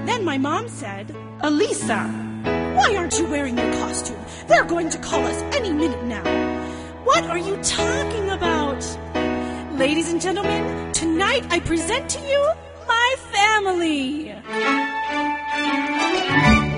then my mom said, "Elisa, why aren't you wearing your costume? They're going to call us any minute now." "What are you talking about?" "Ladies and gentlemen, tonight I present to you my family."